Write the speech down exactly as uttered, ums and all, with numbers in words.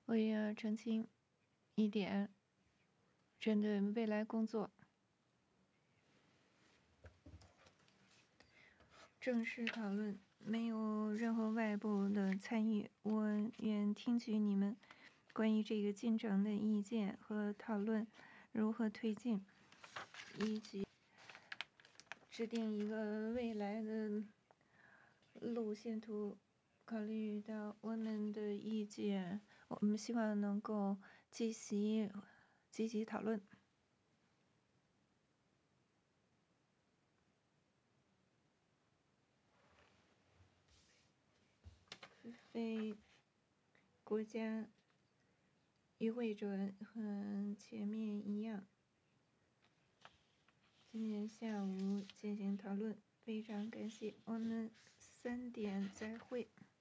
我要澄清一点，针对未来工作，正式讨论，没有任何外部的参与。我愿听取你们关于这个进程的意见和讨论如何推进，以及制定一个未来的路线图。考虑到我们的意见，我们希望能够积极积极讨论。非国家与会者和前面一样，今天下午进行讨论。非常感谢，我们三点再会。